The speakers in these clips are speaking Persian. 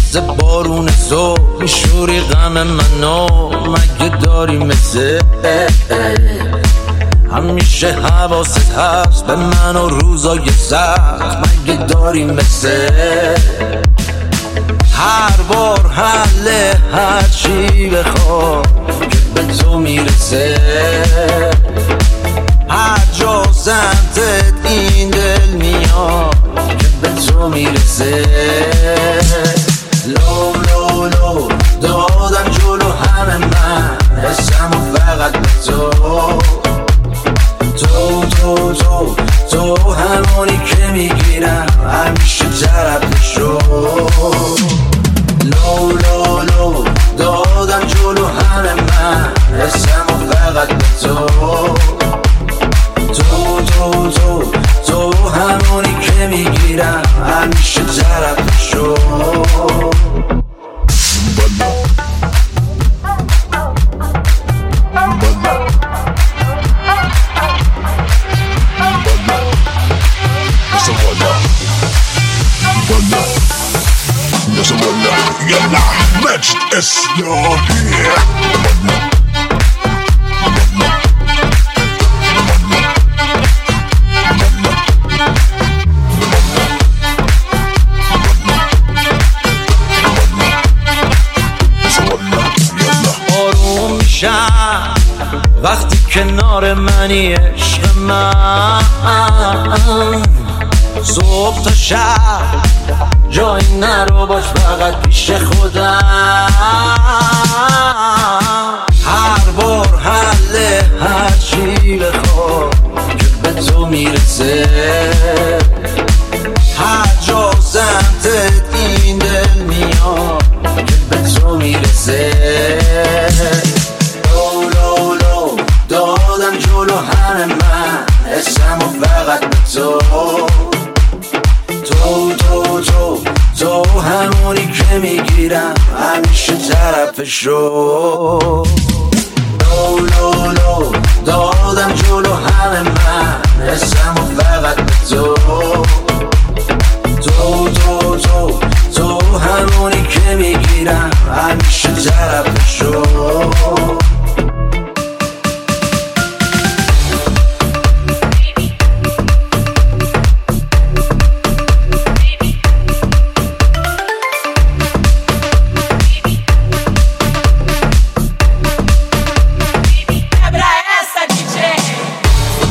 مثل بارون صبح میشوری غم منو، مگه داری مثل همیشه حواست هست به من و روزای سخت، مگه داری مثل هر بار حل هر چی بخواد که به تو میرسه، هر جا سمتت این دل میاد که به تو میرسه. لو لو لو دادم جلو همه من حسم و فقط به تو، تو تو تو تو همونی که میگیرم همیشه طرفشو. لو لو لو دادم جلو همه من حسم و فقط به تو، تو تو تو تو همونی که میگیرم همیشه طرفشو. يلا مجد اسيادي آروم میشم وقتی کنار منی عشق من، صبح تا شب جایی نرو باش فقط پیش خودم، هر بار حل هر چی بخواد که به تو میرسه، هر جا سمتت این دل میاد که به تو میرسه. لو لو لو دادم جلو همه من حسم و فقط به تو، تو تو تو تو همونی که میگیرم همیشه طرفشو. لو لو لو دادم جلو همه من حسم و فقط به تو، تو تو تو تو همونی که میگیرم همیشه طرفشو.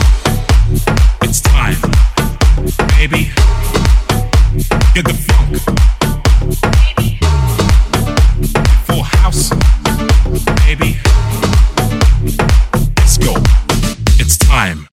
Get the funk